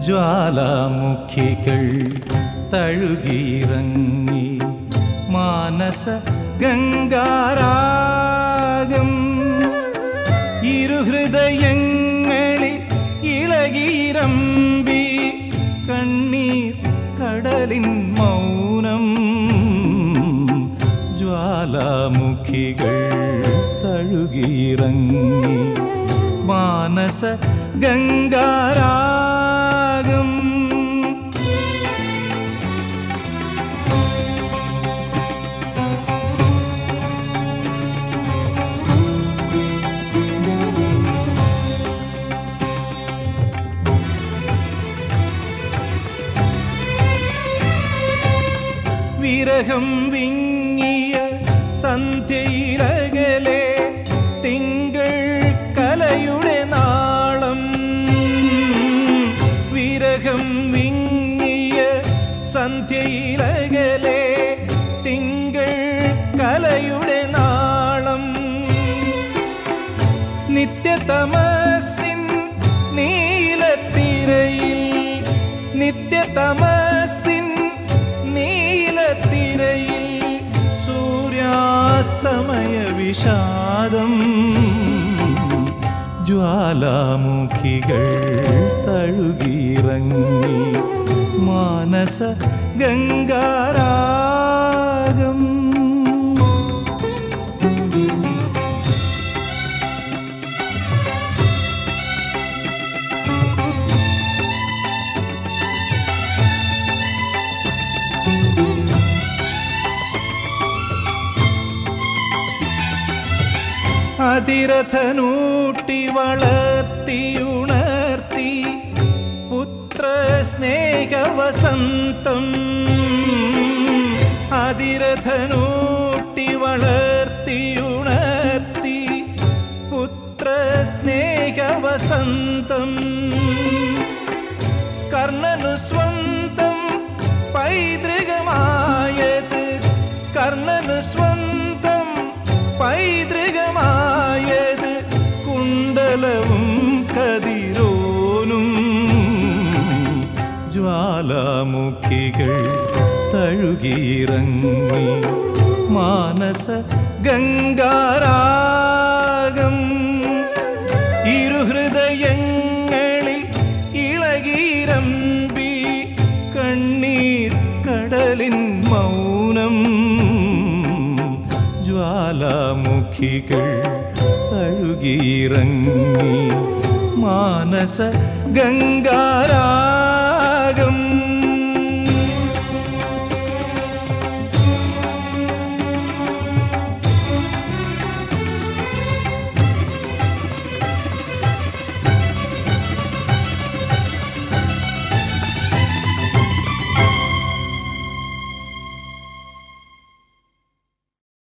ജ്വാലാമുഖികൾ തഴുകിയിറങ്ങി മാനസ ഗംഗാരാഗം ഇരുഹൃദയങ്ങളിൽ ഇളകിയിരമ്പി കണ്ണീർ കടലിൻ മൗനം ജ്വാലാമുഖികൾ തഴുകിയിറങ്ങി മാനസ ഗംഗാരാഗം വിരഹം വിങ്ങിയ സന്ധ്യയിലകലെ തിങ്കൾ കലയുടെ നാളം വിരഹം വിങ്ങിയ സന്ധ്യയിലകലെ തിങ്കൾ കലയുടെ നാളം നിത്യതമസിൻ നീലത്തിരയിൽ നിത്യതമസിൻ നീലത്തിരയിൽ സൂര്യാസ്തമയ വിഷാദം ജ്വാലാമുഖികൾ തഴുകിയിറങ്ങി മാനസ ഗംഗാരാഗം അതിരഥനൂട്ടി വളർത്തിയുണർത്തി പുത്രസ്നേഹവസന്തം അതിരഥനൂട്ടി വളർത്തിയുണർത്തി പുത്രസ്നേഹവസന്തം കർണനു സ്വന്തം പൈതൃകമായത് കർണനു സ്വന്തം പൈതൃകമായത് കുണ്ടലവും കതിരോനും ജ്വാലാമുഖികൾ തഴുകിയിറങ്ങി മാനസ ഗംഗാരാഗം ഇരുഹൃദയങ്ങളിൽ ഇളകിയിരമ്പി കണ്ണീർ കടലിൻ മൗനം ജ്വാലാമുഖികൾ തഴുകിയിറങ്ങി മാനസ ഗംഗാരാഗം